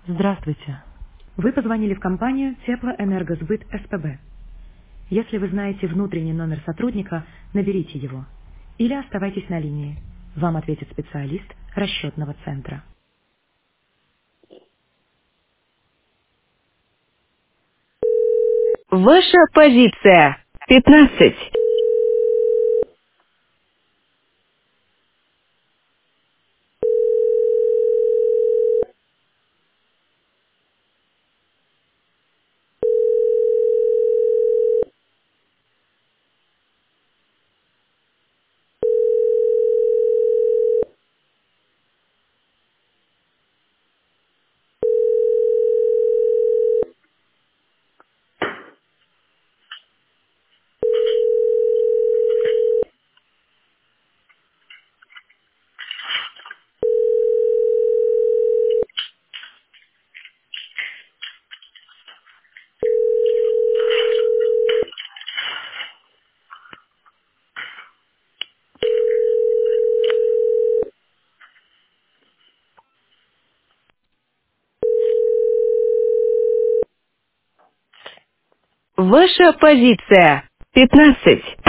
Здравствуйте. Вы позвонили в компанию Теплоэнергосбыт СПБ. Если вы знаете внутренний номер сотрудника, наберите его. Или оставайтесь на линии. Вам ответит специалист расчетного центра. Ваша позиция 15. Ваша позиция 15.